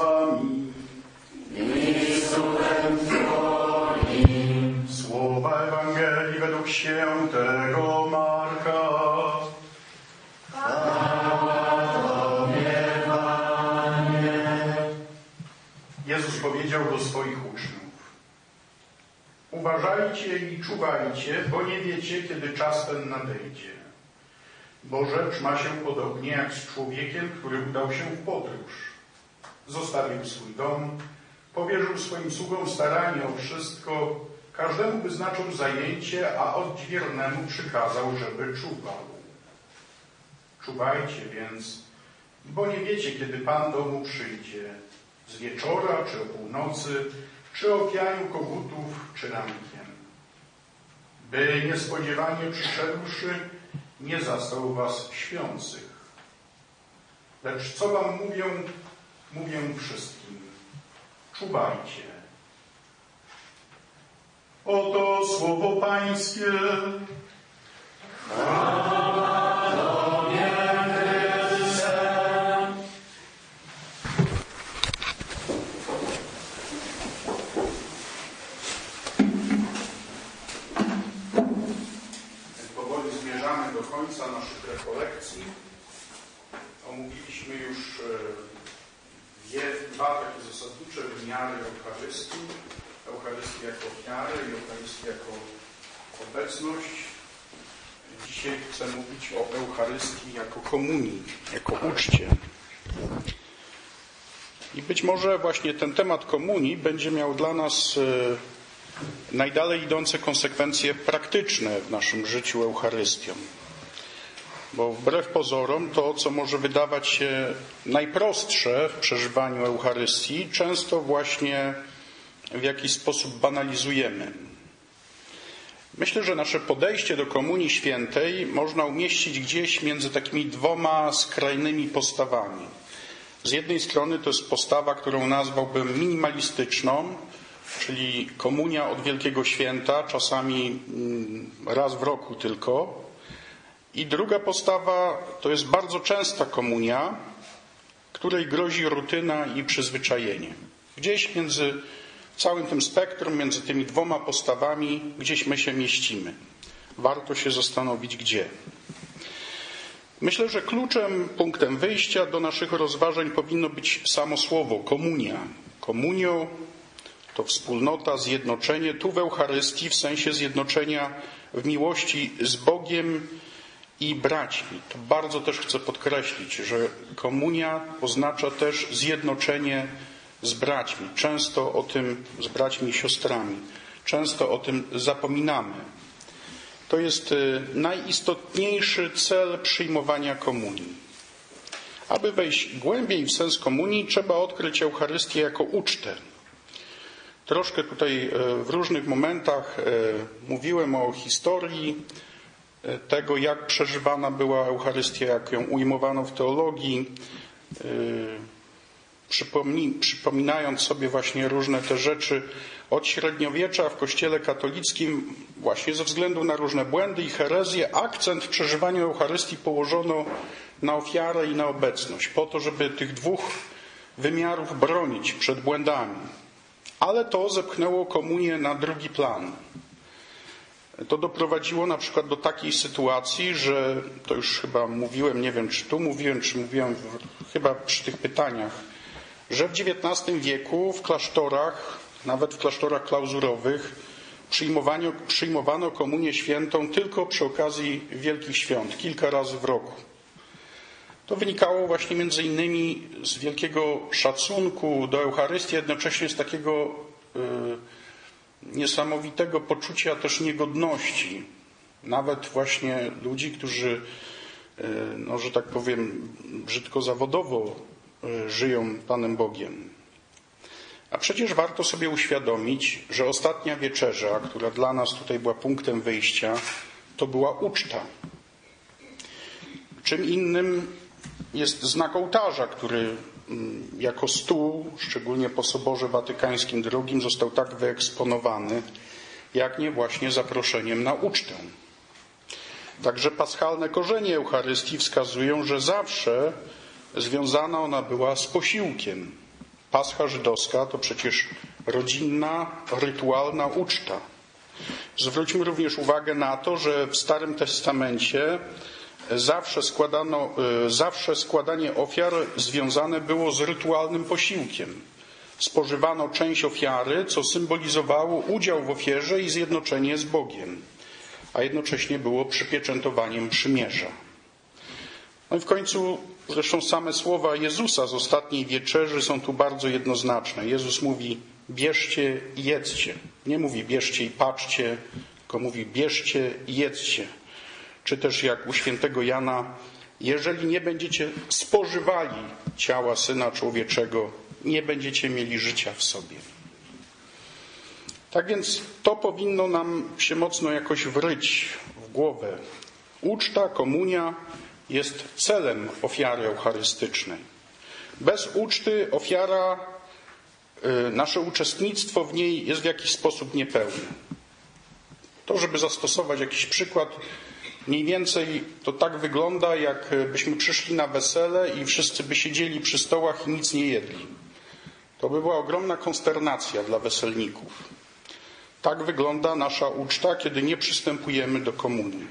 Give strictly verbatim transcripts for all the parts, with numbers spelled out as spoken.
wami. I z duchem Twoim. Słowa Ewangelii według świętego Marka. Chwała Tobie, Panie. Jezus powiedział do swoich uczniów: uważajcie i czuwajcie, bo nie wiecie, kiedy czas ten nadejdzie. Bo rzecz ma się podobnie jak z człowiekiem, który udał się w podróż. Zostawił swój dom, powierzył swoim sługom staranie o wszystko, każdemu wyznaczył zajęcie, a odźwiernemu przykazał, żeby czuwał. Czuwajcie więc, bo nie wiecie, kiedy Pan domu przyjdzie, z wieczora, czy o północy, czy o pianiu kogutów, czy rankiem. By niespodziewanie przyszedłszy, nie zastał was śpiących. Lecz co wam mówię, mówię wszystkim. Czuwajcie. Oto słowo Pańskie. Chwała Tobie, Chryste. Powoli zmierzamy do końca naszych rekolekcji. Omówiliśmy już dwie, dwa takie zasadnicze wymiary Eucharystii. Eucharystii jako ofiarę i Eucharystii jako obecność. Dzisiaj chcę mówić o Eucharystii jako komunii, jako uczcie. I być może właśnie ten temat komunii będzie miał dla nas najdalej idące konsekwencje praktyczne w naszym życiu Eucharystią. Bo wbrew pozorom to, co może wydawać się najprostsze w przeżywaniu Eucharystii, często właśnie w jakiś sposób banalizujemy. Myślę, że nasze podejście do Komunii Świętej można umieścić gdzieś między takimi dwoma skrajnymi postawami. Z jednej strony to jest postawa, którą nazwałbym minimalistyczną, czyli komunia od Wielkiego Święta, czasami raz w roku tylko. I druga postawa to jest bardzo częsta komunia, której grozi rutyna i przyzwyczajenie. Gdzieś między całym tym spektrum, między tymi dwoma postawami, gdzieś my się mieścimy. Warto się zastanowić, gdzie. Myślę, że kluczem, punktem wyjścia do naszych rozważań powinno być samo słowo komunia. Komunio to wspólnota, zjednoczenie, tu w Eucharystii w sensie zjednoczenia w miłości z Bogiem i braćmi. To bardzo też chcę podkreślić, że komunia oznacza też zjednoczenie z braćmi. Często o tym, z braćmi i siostrami. Często o tym zapominamy. To jest najistotniejszy cel przyjmowania komunii. Aby wejść głębiej w sens komunii, trzeba odkryć Eucharystię jako ucztę. Troszkę tutaj w różnych momentach mówiłem o historii tego, jak przeżywana była Eucharystia, jak ją ujmowano w teologii, przypominając sobie właśnie różne te rzeczy od średniowiecza w Kościele katolickim, właśnie ze względu na różne błędy i herezje, akcent w przeżywaniu Eucharystii położono na ofiarę i na obecność, po to, żeby tych dwóch wymiarów bronić przed błędami. Ale to zepchnęło komunię na drugi plan. To doprowadziło na przykład do takiej sytuacji, że to już chyba mówiłem, nie wiem czy tu mówiłem, czy mówiłem w, chyba przy tych pytaniach, że w dziewiętnastym wieku w klasztorach, nawet w klasztorach klauzurowych, przyjmowano, przyjmowano komunię świętą tylko przy okazji wielkich świąt, kilka razy w roku. To wynikało właśnie między innymi z wielkiego szacunku do Eucharystii, jednocześnie z takiego y, niesamowitego poczucia też niegodności. Nawet właśnie ludzi, którzy, y, no, że tak powiem, brzydko zawodowo y, żyją Panem Bogiem. A przecież warto sobie uświadomić, że ostatnia wieczerza, która dla nas tutaj była punktem wyjścia, to była uczta. Czym innym jest znak ołtarza, który jako stół, szczególnie po Soborze Watykańskim drugim, został tak wyeksponowany, jak nie właśnie zaproszeniem na ucztę. Także paschalne korzenie Eucharystii wskazują, że zawsze związana ona była z posiłkiem. Pascha żydowska to przecież rodzinna, rytualna uczta. Zwróćmy również uwagę na to, że w Starym Testamencie zawsze, składano, zawsze składanie ofiar związane było z rytualnym posiłkiem. Spożywano część ofiary, co symbolizowało udział w ofierze i zjednoczenie z Bogiem, a jednocześnie było przypieczętowaniem przymierza. No i w końcu zresztą same słowa Jezusa z ostatniej wieczerzy są tu bardzo jednoznaczne. Jezus mówi: bierzcie i jedzcie. Nie mówi bierzcie i patrzcie, tylko mówi bierzcie i jedzcie. Czy też jak u świętego Jana: jeżeli nie będziecie spożywali ciała Syna Człowieczego, nie będziecie mieli życia w sobie. Tak więc to powinno nam się mocno jakoś wryć w głowę. Uczta, komunia jest celem ofiary eucharystycznej. Bez uczty ofiara, nasze uczestnictwo w niej jest w jakiś sposób niepełne. To, żeby zastosować jakiś przykład, mniej więcej to tak wygląda, jakbyśmy przyszli na wesele i wszyscy by siedzieli przy stołach i nic nie jedli. To by była ogromna konsternacja dla weselników. Tak wygląda nasza uczta, kiedy nie przystępujemy do komunii.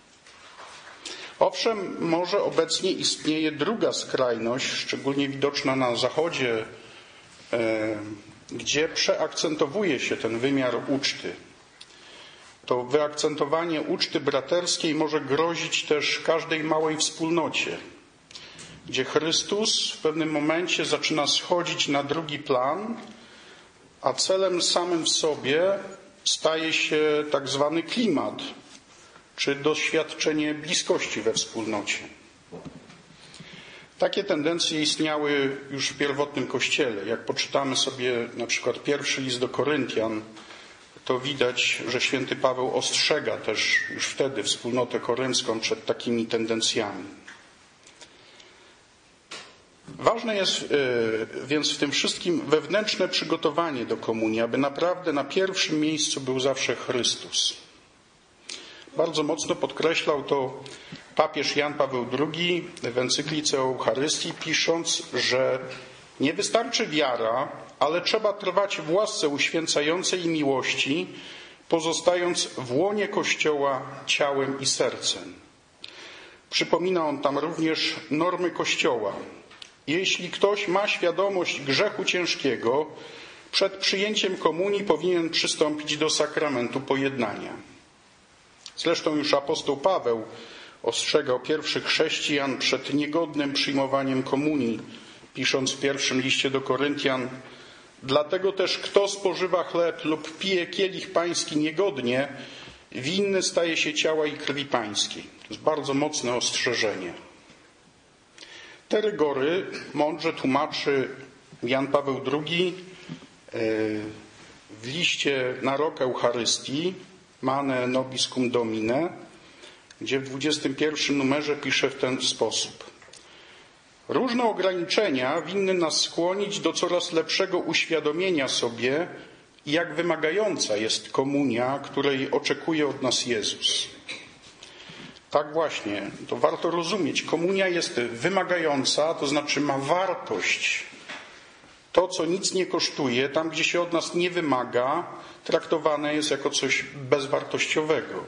Owszem, może obecnie istnieje druga skrajność, szczególnie widoczna na Zachodzie, gdzie przeakcentowuje się ten wymiar uczty. To wyakcentowanie uczty braterskiej może grozić też każdej małej wspólnocie, gdzie Chrystus w pewnym momencie zaczyna schodzić na drugi plan, a celem samym w sobie staje się tak zwany klimat, czy doświadczenie bliskości we wspólnocie. Takie tendencje istniały już w pierwotnym Kościele. Jak poczytamy sobie na przykład pierwszy list do Koryntian, to widać, że święty Paweł ostrzega też już wtedy wspólnotę koryncką przed takimi tendencjami. Ważne jest więc w tym wszystkim wewnętrzne przygotowanie do komunii, aby naprawdę na pierwszym miejscu był zawsze Chrystus. Bardzo mocno podkreślał to papież Jan Paweł drugi w encyklice o Eucharystii, pisząc, że nie wystarczy wiara, ale trzeba trwać w łasce uświęcającej i miłości, pozostając w łonie Kościoła ciałem i sercem. Przypomina on tam również normy Kościoła. Jeśli ktoś ma świadomość grzechu ciężkiego, przed przyjęciem komunii powinien przystąpić do sakramentu pojednania. Zresztą już apostoł Paweł ostrzegał pierwszych chrześcijan przed niegodnym przyjmowaniem komunii, pisząc w pierwszym liście do Koryntian: dlatego też kto spożywa chleb lub pije kielich pański niegodnie, winny staje się ciała i krwi pańskiej. To jest bardzo mocne ostrzeżenie. Te rygory mądrze tłumaczy Jan Paweł drugi w liście na rok Eucharystii Mane nobis cum Domine, gdzie w dwudziestym pierwszym numerze pisze w ten sposób: różne ograniczenia winny nas skłonić do coraz lepszego uświadomienia sobie, jak wymagająca jest komunia, której oczekuje od nas Jezus. Tak właśnie, to warto rozumieć. Komunia jest wymagająca, to znaczy ma wartość. To, co nic nie kosztuje, tam gdzie się od nas nie wymaga, traktowane jest jako coś bezwartościowego.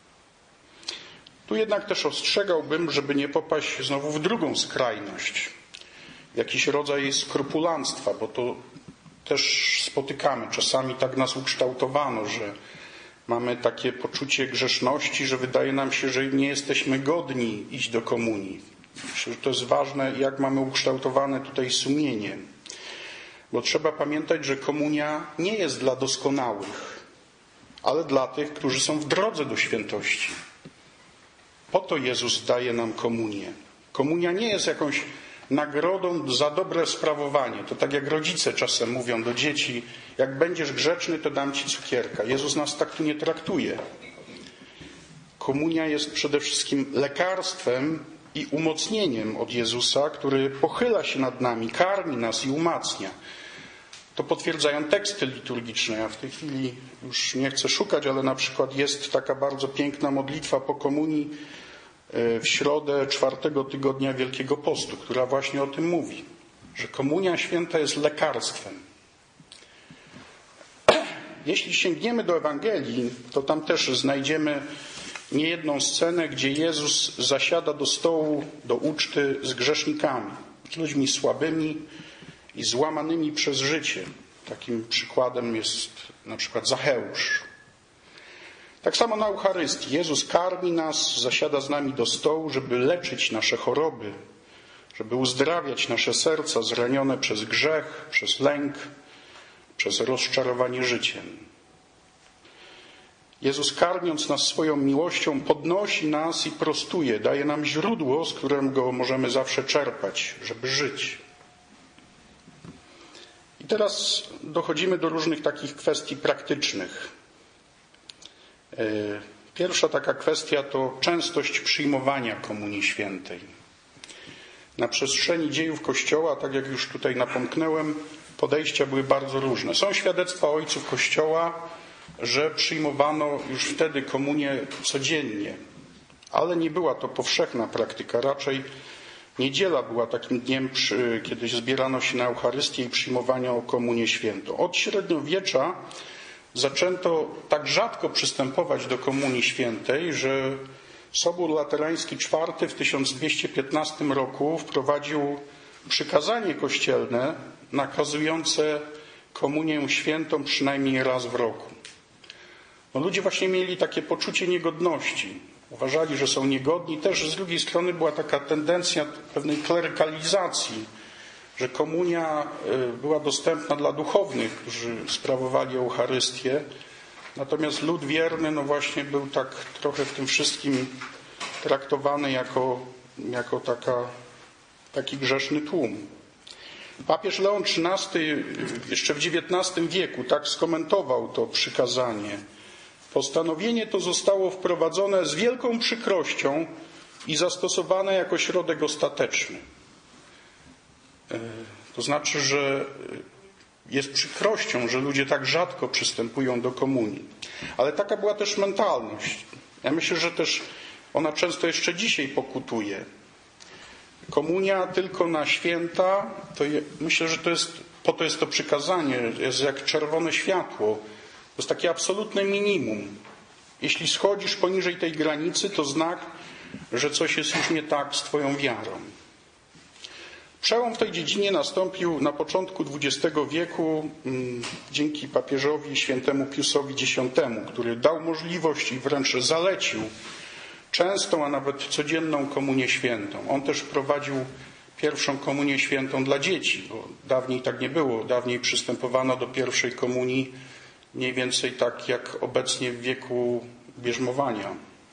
Tu jednak też ostrzegałbym, żeby nie popaść znowu w drugą skrajność, jakiś rodzaj skrupulanstwa, bo to też spotykamy. Czasami tak nas ukształtowano, że mamy takie poczucie grzeszności, że wydaje nam się, że nie jesteśmy godni iść do komunii. Myślę, że to jest ważne, jak mamy ukształtowane tutaj sumienie. Bo trzeba pamiętać, że komunia nie jest dla doskonałych, ale dla tych, którzy są w drodze do świętości. Po to Jezus daje nam komunię. Komunia nie jest jakąś nagrodą za dobre sprawowanie. To tak jak rodzice czasem mówią do dzieci: jak będziesz grzeczny, to dam ci cukierka. Jezus nas tak tu nie traktuje. Komunia jest przede wszystkim lekarstwem i umocnieniem od Jezusa, który pochyla się nad nami, karmi nas i umacnia. To potwierdzają teksty liturgiczne. Ja w tej chwili już nie chcę szukać, ale na przykład jest taka bardzo piękna modlitwa po komunii w środę czwartego tygodnia Wielkiego Postu, która właśnie o tym mówi, że komunia święta jest lekarstwem. Jeśli sięgniemy do Ewangelii, to tam też znajdziemy niejedną scenę, gdzie Jezus zasiada do stołu, do uczty z grzesznikami, z ludźmi słabymi i złamanymi przez życie. Takim przykładem jest na przykład Zacheusz. Tak samo na Eucharystii. Jezus karmi nas, zasiada z nami do stołu, żeby leczyć nasze choroby, żeby uzdrawiać nasze serca zranione przez grzech, przez lęk, przez rozczarowanie życiem. Jezus, karmiąc nas swoją miłością, podnosi nas i prostuje, daje nam źródło, z którego możemy zawsze czerpać, żeby żyć. I teraz dochodzimy do różnych takich kwestii praktycznych. Pierwsza taka kwestia to częstość przyjmowania Komunii Świętej. Na przestrzeni dziejów Kościoła, tak jak już tutaj napomknąłem, podejścia były bardzo różne. Są świadectwa ojców Kościoła, że przyjmowano już wtedy komunię codziennie, ale nie była to powszechna praktyka. Raczej niedziela była takim dniem, kiedy zbierano się na Eucharystię i przyjmowano komunię świętą. Od średniowiecza zaczęto tak rzadko przystępować do Komunii Świętej, że Sobór Laterański czwarty w tysiąc dwieście piętnastym roku wprowadził przykazanie kościelne nakazujące Komunię Świętą przynajmniej raz w roku. No, ludzie właśnie mieli takie poczucie niegodności. Uważali, że są niegodni. Też z drugiej strony była taka tendencja pewnej klerykalizacji, że komunia była dostępna dla duchownych, którzy sprawowali Eucharystię. Natomiast lud wierny, no właśnie był tak trochę w tym wszystkim traktowany jako, jako taka, taki grzeszny tłum. Papież Leon trzynasty jeszcze w dziewiętnastym wieku tak skomentował to przykazanie. Postanowienie to zostało wprowadzone z wielką przykrością i zastosowane jako środek ostateczny. To znaczy, że jest przykrością, że ludzie tak rzadko przystępują do komunii. Ale taka była też mentalność. Ja myślę, że też ona często jeszcze dzisiaj pokutuje. Komunia tylko na święta, to je, myślę, że to jest, po to jest to przykazanie, jest jak czerwone światło. To jest takie absolutne minimum. Jeśli schodzisz poniżej tej granicy, to znak, że coś jest już nie tak z twoją wiarą. Przełom w tej dziedzinie nastąpił na początku dwudziestego wieku dzięki papieżowi świętemu Piusowi Dziesiątemu, który dał możliwość i wręcz zalecił częstą, a nawet codzienną komunię świętą. On też wprowadził pierwszą komunię świętą dla dzieci, bo dawniej tak nie było. Dawniej przystępowano do pierwszej komunii mniej więcej tak jak obecnie w wieku bierzmowania.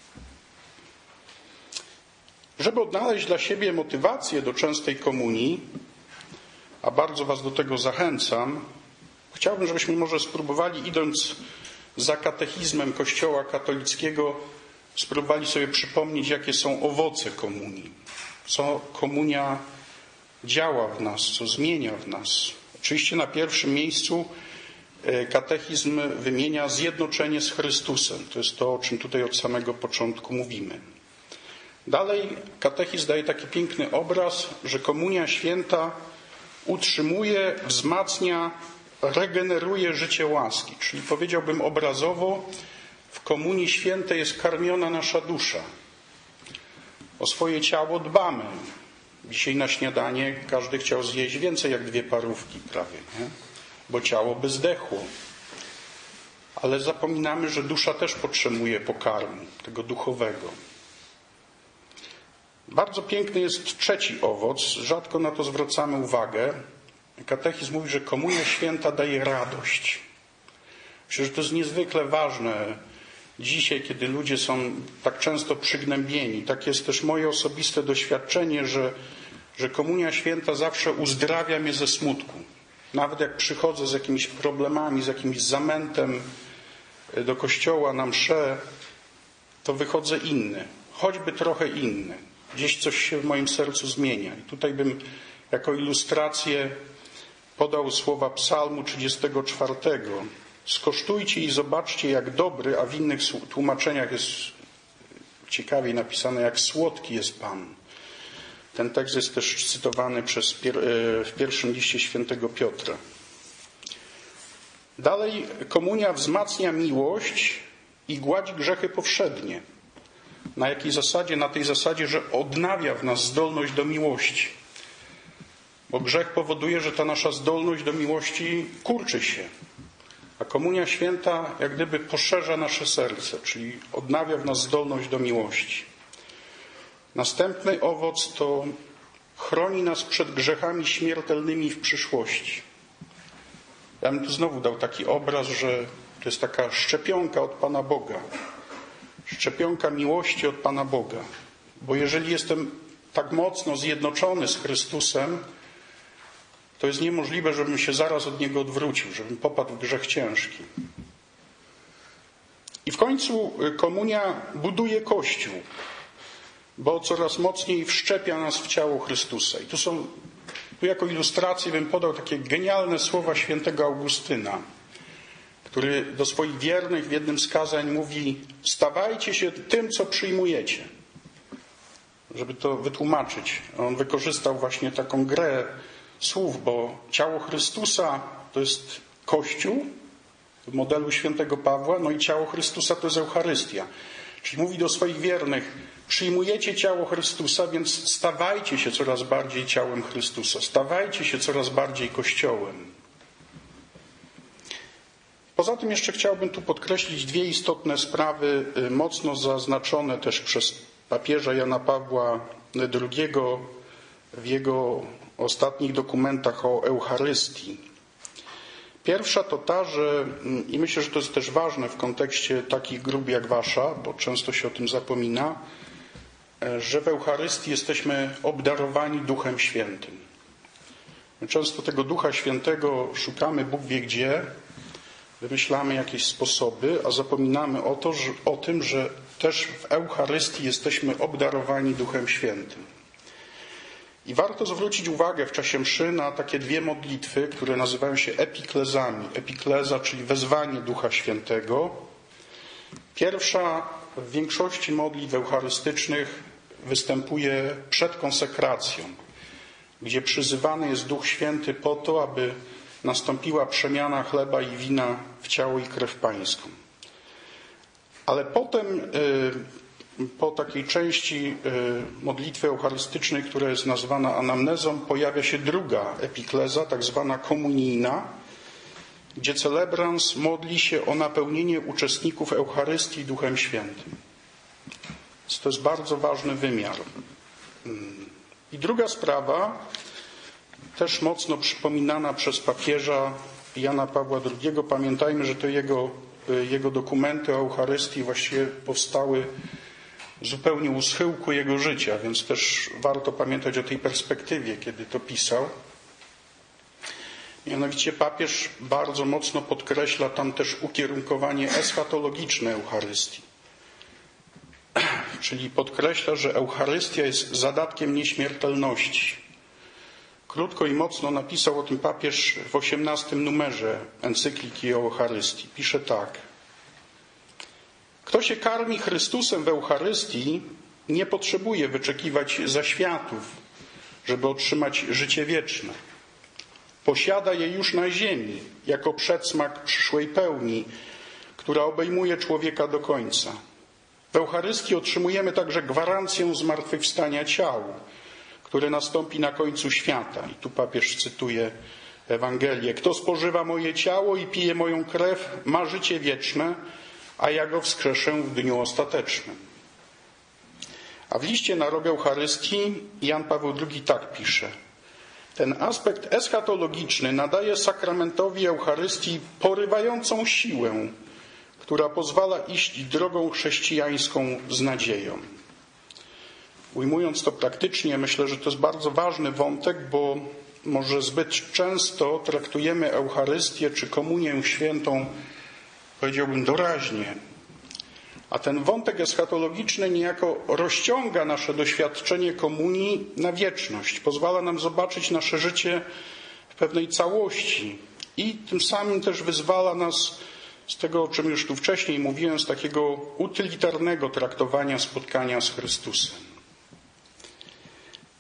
Żeby odnaleźć dla siebie motywację do częstej komunii, a bardzo was do tego zachęcam, chciałbym, żebyśmy może spróbowali, idąc za katechizmem Kościoła katolickiego, spróbowali sobie przypomnieć, jakie są owoce komunii. Co komunia działa w nas, co zmienia w nas. Oczywiście na pierwszym miejscu katechizm wymienia zjednoczenie z Chrystusem. To jest to, o czym tutaj od samego początku mówimy. Dalej katechizm daje taki piękny obraz, że komunia święta utrzymuje, wzmacnia, regeneruje życie łaski. Czyli powiedziałbym obrazowo, w komunii świętej jest karmiona nasza dusza. O swoje ciało dbamy. Dzisiaj na śniadanie każdy chciał zjeść więcej jak dwie parówki prawie, nie? Bo ciało by zdechło. Ale zapominamy, że dusza też potrzebuje pokarmu, tego duchowego. Bardzo piękny jest trzeci owoc, rzadko na to zwracamy uwagę. Katechizm mówi, że komunia święta daje radość. Myślę, że to jest niezwykle ważne dzisiaj, kiedy ludzie są tak często przygnębieni. Tak jest też moje osobiste doświadczenie, że, że komunia święta zawsze uzdrawia mnie ze smutku. Nawet jak przychodzę z jakimiś problemami, z jakimś zamętem do kościoła na mszę, to wychodzę inny, choćby trochę inny. Gdzieś coś się w moim sercu zmienia. I tutaj bym jako ilustrację podał słowa Psalmu trzydziestego czwartego. Skosztujcie i zobaczcie, jak dobry, a w innych tłumaczeniach jest ciekawiej napisane, jak słodki jest Pan. Ten tekst jest też cytowany przez, w pierwszym liście świętego Piotra. Dalej, komunia wzmacnia miłość i gładzi grzechy powszednie. Na jakiej zasadzie? Na tej zasadzie, że odnawia w nas zdolność do miłości. Bo grzech powoduje, że ta nasza zdolność do miłości kurczy się. A komunia święta jak gdyby poszerza nasze serce, czyli odnawia w nas zdolność do miłości. Następny owoc to chroni nas przed grzechami śmiertelnymi w przyszłości. Ja bym tu znowu dał taki obraz, że to jest taka szczepionka od Pana Boga. Szczepionka miłości od Pana Boga. Bo jeżeli jestem tak mocno zjednoczony z Chrystusem, to jest niemożliwe, żebym się zaraz od Niego odwrócił, żebym popadł w grzech ciężki. I w końcu komunia buduje Kościół, bo coraz mocniej wszczepia nas w ciało Chrystusa. I tu są, tu jako ilustrację bym podał takie genialne słowa świętego Augustyna, który do swoich wiernych w jednym z kazań mówi: stawajcie się tym, co przyjmujecie. Żeby to wytłumaczyć, on wykorzystał właśnie taką grę słów, bo ciało Chrystusa to jest Kościół w modelu świętego Pawła, no i ciało Chrystusa to jest Eucharystia. Czyli mówi do swoich wiernych: przyjmujecie ciało Chrystusa, więc stawajcie się coraz bardziej ciałem Chrystusa, stawajcie się coraz bardziej Kościołem. Poza tym jeszcze chciałbym tu podkreślić dwie istotne sprawy, mocno zaznaczone też przez papieża Jana Pawła drugiego w jego ostatnich dokumentach o Eucharystii. Pierwsza to ta, że, i myślę, że to jest też ważne w kontekście takich grup jak wasza, bo często się o tym zapomina, że w Eucharystii jesteśmy obdarowani Duchem Świętym. My często tego Ducha Świętego szukamy Bóg wie gdzie, wymyślamy jakieś sposoby, a zapominamy o, to, że, o tym, że też w Eucharystii jesteśmy obdarowani Duchem Świętym. I warto zwrócić uwagę w czasie mszy na takie dwie modlitwy, które nazywają się epiklezami. Epikleza, czyli wezwanie Ducha Świętego. Pierwsza w większości modlitw eucharystycznych występuje przed konsekracją, gdzie przyzywany jest Duch Święty po to, aby nastąpiła przemiana chleba i wina w ciało i krew Pańską. Ale potem po takiej części modlitwy eucharystycznej, która jest nazwana anamnezą, pojawia się druga epikleza, tak zwana komunijna, gdzie celebrans modli się o napełnienie uczestników Eucharystii Duchem Świętym. Więc to jest bardzo ważny wymiar. I druga sprawa, też mocno przypominana przez papieża Jana Pawła drugiego. Pamiętajmy, że to jego, jego dokumenty o Eucharystii właściwie powstały zupełnie u schyłku jego życia, więc też warto pamiętać o tej perspektywie, kiedy to pisał. Mianowicie papież bardzo mocno podkreśla tam też ukierunkowanie eschatologiczne Eucharystii. Czyli podkreśla, że Eucharystia jest zadatkiem nieśmiertelności. Krótko i mocno napisał o tym papież w osiemnastym numerze encykliki o Eucharystii. Pisze tak: kto się karmi Chrystusem w Eucharystii, nie potrzebuje wyczekiwać zaświatów, żeby otrzymać życie wieczne. Posiada je już na ziemi, jako przedsmak przyszłej pełni, która obejmuje człowieka do końca. W Eucharystii otrzymujemy także gwarancję zmartwychwstania ciał, które nastąpi na końcu świata. I tu papież cytuje Ewangelię. Kto spożywa moje ciało i pije moją krew, ma życie wieczne, a ja go wskrzeszę w dniu ostatecznym. A w liście na rok Eucharystii Jan Paweł drugi tak pisze: ten aspekt eschatologiczny nadaje sakramentowi Eucharystii porywającą siłę, która pozwala iść drogą chrześcijańską z nadzieją. Ujmując to praktycznie, myślę, że to jest bardzo ważny wątek, bo może zbyt często traktujemy Eucharystię czy Komunię Świętą, powiedziałbym, doraźnie. A ten wątek eschatologiczny niejako rozciąga nasze doświadczenie komunii na wieczność. Pozwala nam zobaczyć nasze życie w pewnej całości i tym samym też wyzwala nas z tego, o czym już tu wcześniej mówiłem, z takiego utylitarnego traktowania spotkania z Chrystusem.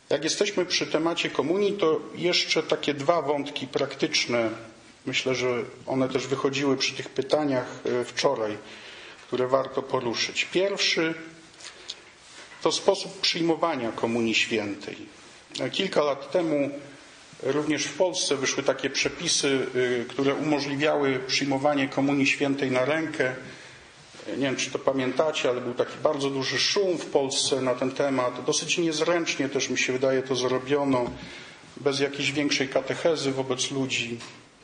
Jak jesteśmy przy temacie komunii, to jeszcze takie dwa wątki praktyczne, myślę, że one też wychodziły przy tych pytaniach wczoraj, które warto poruszyć. Pierwszy to sposób przyjmowania Komunii Świętej. Kilka lat temu również w Polsce wyszły takie przepisy, które umożliwiały przyjmowanie Komunii Świętej na rękę. Nie wiem, czy to pamiętacie, ale był taki bardzo duży szum w Polsce na ten temat. Dosyć niezręcznie też, mi się wydaje, to zrobiono, bez jakiejś większej katechezy wobec ludzi.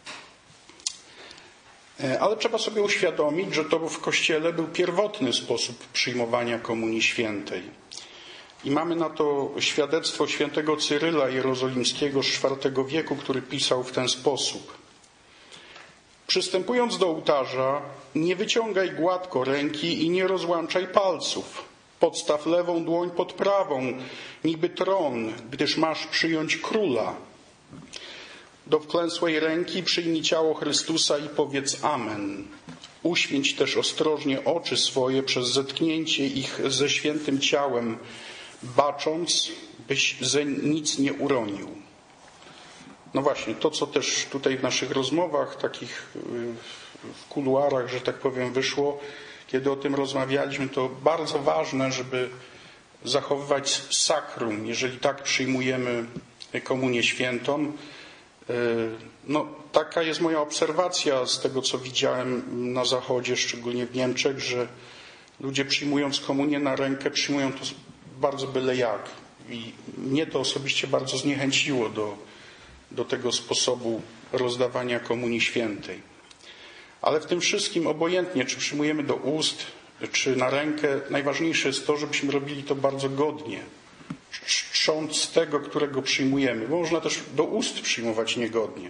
Ale trzeba sobie uświadomić, że to w Kościele był pierwotny sposób przyjmowania Komunii Świętej. I mamy na to świadectwo świętego Cyryla Jerozolimskiego z czwartego wieku, który pisał w ten sposób. Przystępując do ołtarza, nie wyciągaj gładko ręki i nie rozłączaj palców. Podstaw lewą dłoń pod prawą, niby tron, gdyż masz przyjąć króla. Do wklęsłej ręki przyjmij ciało Chrystusa i powiedz amen. Uświęć też ostrożnie oczy swoje przez zetknięcie ich ze świętym ciałem, bacząc, byś ze nic nie uronił. No właśnie, to co też tutaj w naszych rozmowach, takich w kuluarach, że tak powiem, wyszło, kiedy o tym rozmawialiśmy, to bardzo ważne, żeby zachowywać sakrum, jeżeli tak przyjmujemy Komunię Świętą. No, taka jest moja obserwacja z tego, co widziałem na Zachodzie, szczególnie w Niemczech, że ludzie przyjmując komunię na rękę, przyjmują to bardzo byle jak. I mnie to osobiście bardzo zniechęciło do, do tego sposobu rozdawania Komunii Świętej. Ale w tym wszystkim, obojętnie, czy przyjmujemy do ust, czy na rękę, najważniejsze jest to, żebyśmy robili to bardzo godnie, czcząc tego, którego przyjmujemy. Bo można też do ust przyjmować niegodnie.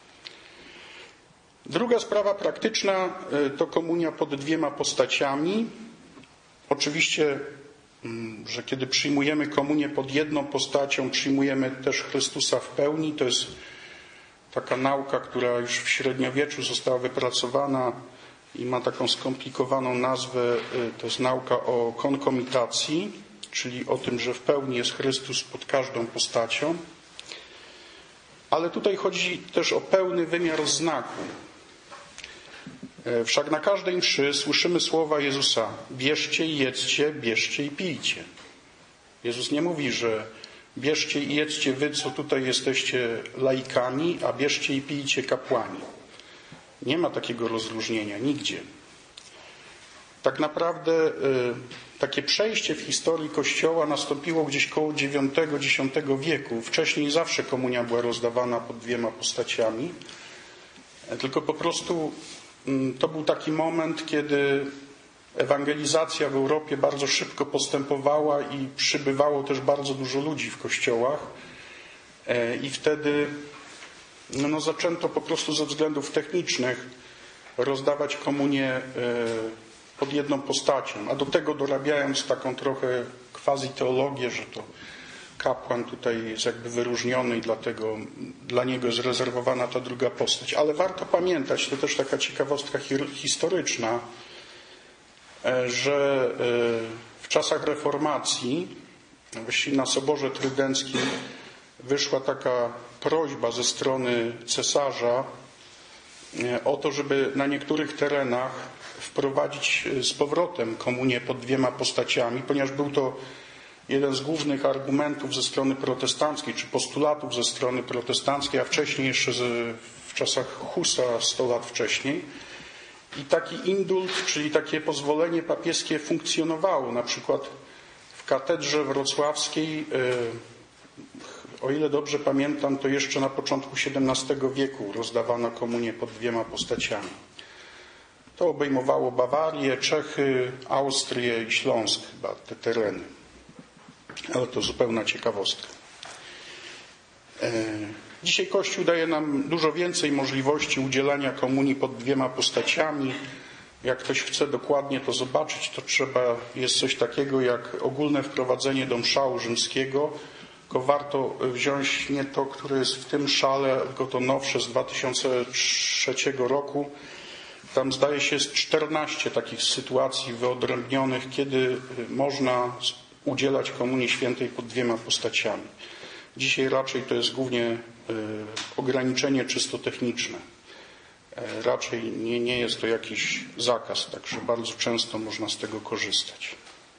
Druga sprawa praktyczna to komunia pod dwiema postaciami. Oczywiście, że kiedy przyjmujemy komunię pod jedną postacią, przyjmujemy też Chrystusa w pełni. To jest taka nauka, która już w średniowieczu została wypracowana i ma taką skomplikowaną nazwę. To jest nauka o konkomitacji, czyli o tym, że w pełni jest Chrystus pod każdą postacią. Ale tutaj chodzi też o pełny wymiar znaku. Wszak na każdej mszy słyszymy słowa Jezusa: bierzcie i jedzcie, bierzcie i pijcie. Jezus nie mówi, że bierzcie i jedzcie wy, co tutaj jesteście laikami, a bierzcie i pijcie kapłani. Nie ma takiego rozróżnienia nigdzie. Tak naprawdę y, takie przejście w historii Kościoła nastąpiło gdzieś koło dziewiątego dziesiątego wieku. Wcześniej zawsze komunia była rozdawana pod dwiema postaciami. Tylko po prostu y, to był taki moment, kiedy ewangelizacja w Europie bardzo szybko postępowała i przybywało też bardzo dużo ludzi w kościołach. Y, I wtedy no, no, zaczęto po prostu ze względów technicznych rozdawać komunię y, pod jedną postacią, a do tego dorabiając taką trochę quasi-teologię, że to kapłan tutaj jest jakby wyróżniony i dlatego dla niego jest rezerwowana ta druga postać. Ale warto pamiętać, to też taka ciekawostka historyczna, że w czasach reformacji, właściwie na Soborze Trydenckim, wyszła taka prośba ze strony cesarza o to, żeby na niektórych terenach wprowadzić z powrotem komunię pod dwiema postaciami, ponieważ był to jeden z głównych argumentów ze strony protestanckiej, czy postulatów ze strony protestanckiej, a wcześniej jeszcze w czasach Husa, sto lat wcześniej. I taki indult, czyli takie pozwolenie papieskie funkcjonowało. Na przykład w katedrze wrocławskiej, o ile dobrze pamiętam, to jeszcze na początku siedemnastego wieku rozdawano komunię pod dwiema postaciami. To obejmowało Bawarię, Czechy, Austrię i Śląsk, chyba te tereny. Ale to zupełna ciekawostka. Dzisiaj Kościół daje nam dużo więcej możliwości udzielania komunii pod dwiema postaciami. Jak ktoś chce dokładnie to zobaczyć, to trzeba, jest coś takiego jak ogólne wprowadzenie do mszału rzymskiego. Tylko warto wziąć nie to, które jest w tym szale, tylko to nowsze z dwa tysiące trzeciego roku. Tam zdaje się jest czternaście takich sytuacji wyodrębnionych, kiedy można udzielać Komunii Świętej pod dwiema postaciami. Dzisiaj raczej to jest głównie ograniczenie czysto techniczne. Raczej nie, nie jest to jakiś zakaz, także bardzo często można z tego korzystać.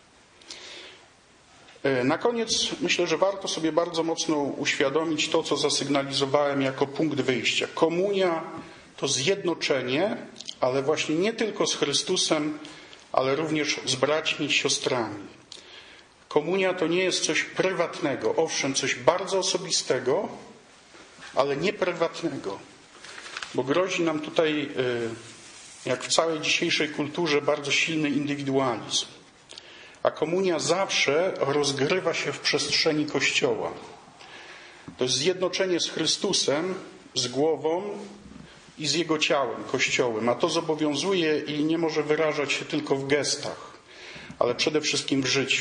Na koniec myślę, że warto sobie bardzo mocno uświadomić to, co zasygnalizowałem jako punkt wyjścia. Komunia to zjednoczenie, ale właśnie nie tylko z Chrystusem, ale również z braćmi i siostrami. Komunia to nie jest coś prywatnego, owszem, coś bardzo osobistego, ale nie prywatnego. Bo grozi nam tutaj, jak w całej dzisiejszej kulturze, bardzo silny indywidualizm. A komunia zawsze rozgrywa się w przestrzeni Kościoła. To jest zjednoczenie z Chrystusem, z głową i z Jego ciałem, Kościołem. A to zobowiązuje i nie może wyrażać się tylko w gestach, ale przede wszystkim w życiu.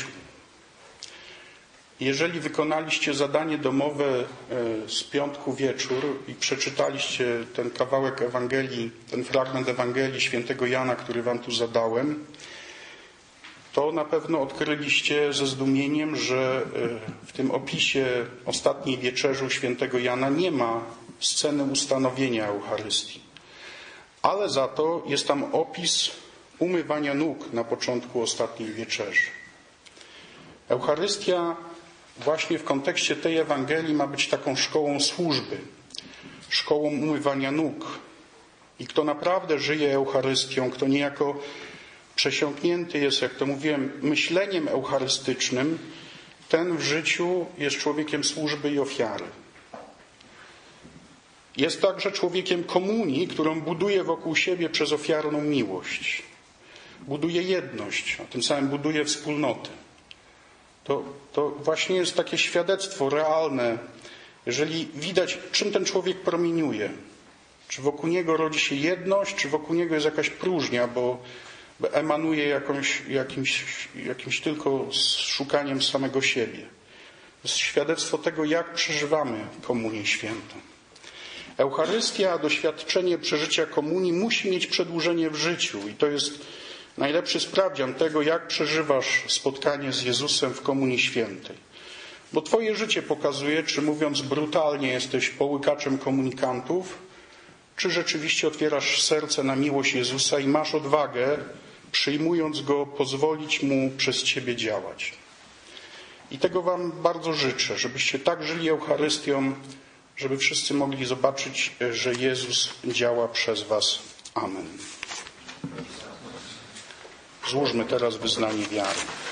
Jeżeli wykonaliście zadanie domowe z piątku wieczór i przeczytaliście ten kawałek Ewangelii, ten fragment Ewangelii świętego Jana, który wam tu zadałem, to na pewno odkryliście ze zdumieniem, że w tym opisie ostatniej wieczerzy u świętego Jana nie ma sceny ustanowienia Eucharystii. Ale za to jest tam opis umywania nóg na początku ostatniej wieczerzy. Eucharystia właśnie w kontekście tej Ewangelii ma być taką szkołą służby, szkołą umywania nóg. I kto naprawdę żyje Eucharystią, kto niejako przesiąknięty jest, jak to mówiłem, myśleniem eucharystycznym, ten w życiu jest człowiekiem służby i ofiary. Jest także człowiekiem komunii, którą buduje wokół siebie przez ofiarną miłość. Buduje jedność, a tym samym buduje wspólnotę. To, to właśnie jest takie świadectwo realne, jeżeli widać, czym ten człowiek promieniuje. Czy wokół niego rodzi się jedność, czy wokół niego jest jakaś próżnia, bo, bo emanuje jakąś, jakimś, jakimś tylko szukaniem samego siebie. To jest świadectwo tego, jak przeżywamy Komunię Świętą. Eucharystia, doświadczenie przeżycia komunii musi mieć przedłużenie w życiu i to jest najlepszy sprawdzian tego, jak przeżywasz spotkanie z Jezusem w Komunii Świętej. Bo twoje życie pokazuje, czy mówiąc brutalnie jesteś połykaczem komunikantów, czy rzeczywiście otwierasz serce na miłość Jezusa i masz odwagę, przyjmując Go, pozwolić Mu przez ciebie działać. I tego wam bardzo życzę, żebyście tak żyli Eucharystią, żeby wszyscy mogli zobaczyć, że Jezus działa przez was. Amen. Złóżmy teraz wyznanie wiary.